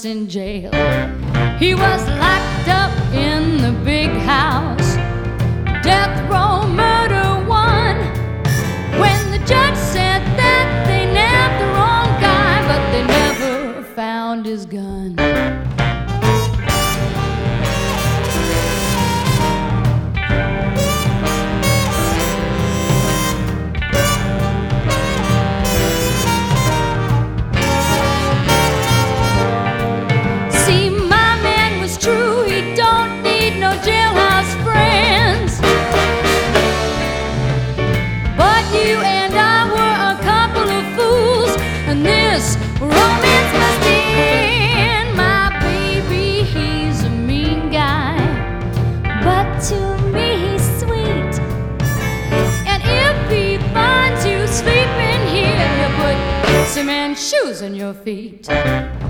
months in jail. He was locked up in the big house, death row murder one. When the judge said that they nabbed the wrong guy, but they never found his gun. Romance must end. My baby, he's a mean guy, but to me he's sweet. And if he finds you sleeping here, he'll put cement shoes on your feet.